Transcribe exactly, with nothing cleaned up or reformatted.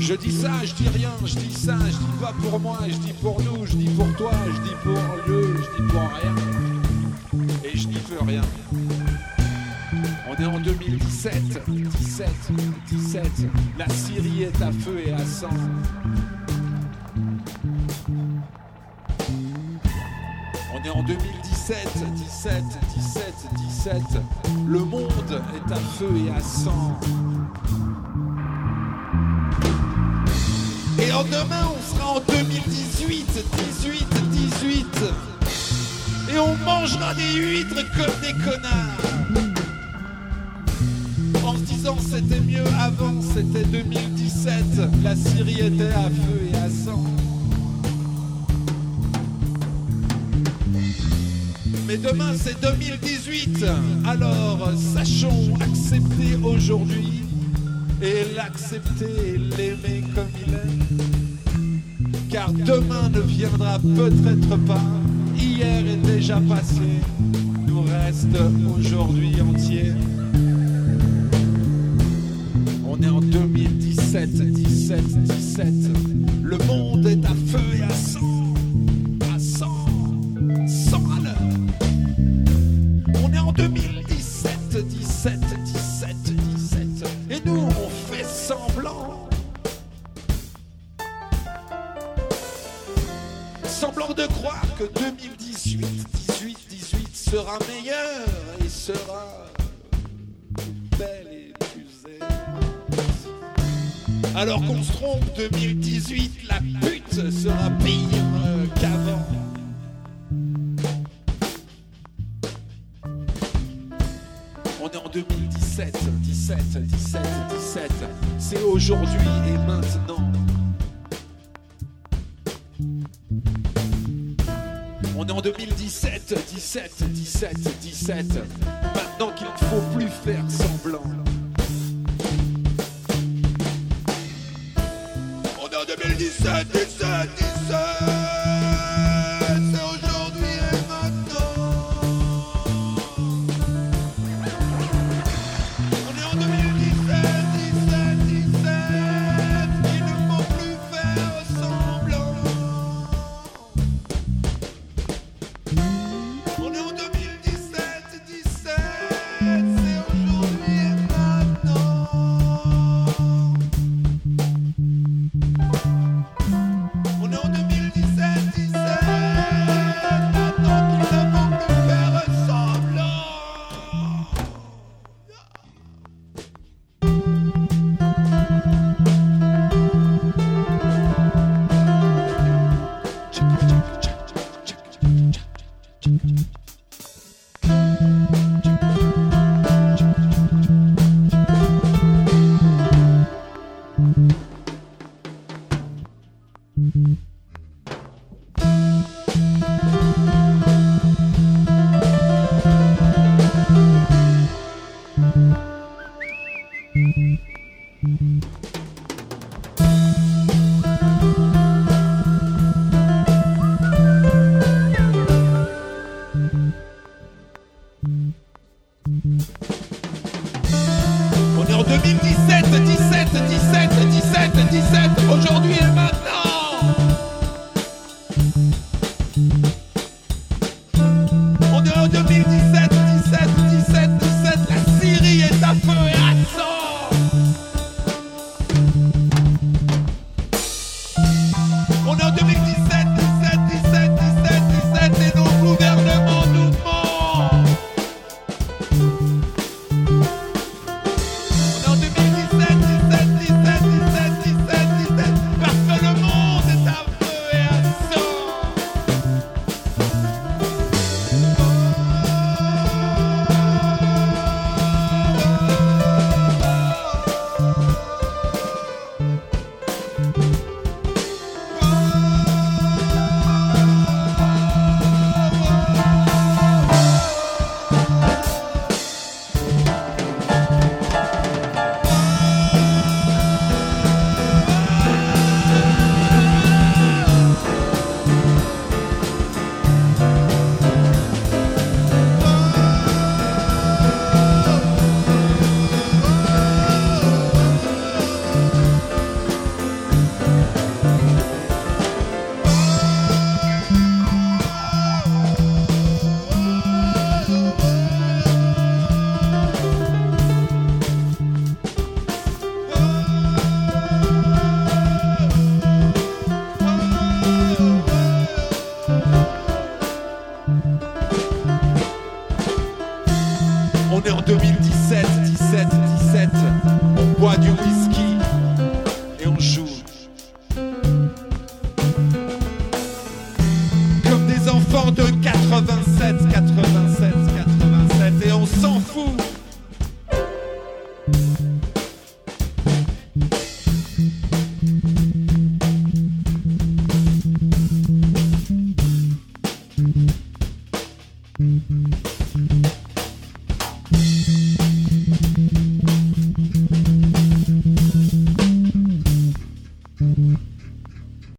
Je dis ça, je dis rien, je dis ça, je dis pas pour moi, je dis pour nous, je dis pour toi, je dis pour eux, je dis pour rien. Et je n'y peux rien. On est en deux mille dix-sept, dix-sept, dix-sept. La Syrie est à feu et à sang. On est en deux mille dix-sept, dix-sept, dix-sept, dix-sept. Le monde est à feu et à sang. Et en demain, on sera en deux mille dix-huit, dix-huit, dix-huit. Et on mangera des huîtres comme des connards. En se disant c'était mieux avant, c'était deux mille dix-sept. La Syrie était à feu et à sang. Mais demain c'est deux mille dix-huit. Alors sachons accepter aujourd'hui. Et l'accepter et l'aimer comme il est. Car demain ne viendra peut-être pas. Hier est déjà passé. Nous reste aujourd'hui entier. On est en deux mille dix-sept, dix-sept, dix-sept. Le monde est à feu et à sang. À cent, cent à l'heure. On est en deux mille dix-sept, dix-sept, dix-sept, dix-sept. Et nous, on fait semblant. Semblant de croire que deux mille dix-huit, dix-huit, dix-huit sera meilleur et sera belle et plus aimée. Alors qu'on se trompe, deux mille dix-huit, la pute sera pire qu'avant. On est en deux mille dix-sept, dix-sept, dix-sept, dix-sept. C'est aujourd'hui et maintenant. On est en deux mille dix-sept, dix-sept, dix-sept, dix-sept. Maintenant qu'il ne faut plus faire semblant. On est en deux mille dix-sept, dix-sept, dix-sept. C'est aujourd'hui et maintenant. On est en deux mille dix-sept, dix-sept, dix-sept. Il ne faut plus faire semblant. On est en deux mille dix-sept, dix-sept. C'est aujourd'hui et maintenant. On est en deux mille dix-sept, dix-sept. Maintenant qu'il ne faut plus faire semblant. On est en deux mille dix-sept, dix-sept, dix-sept, dix-sept, dix-sept, aujourd'hui et maintenant. On est en deux mille dix-sept, dix-sept, dix-sept, dix-sept, la Syrie est à feu et à sang. On est en deux mille dix-sept, dix-sept, dix-sept, dix-sept, dix-sept, et nos gouvernements nous mentent. On est en deux mille dix-sept. On est en deux mille dix-sept, dix-sept, dix-sept. On boit du whisky.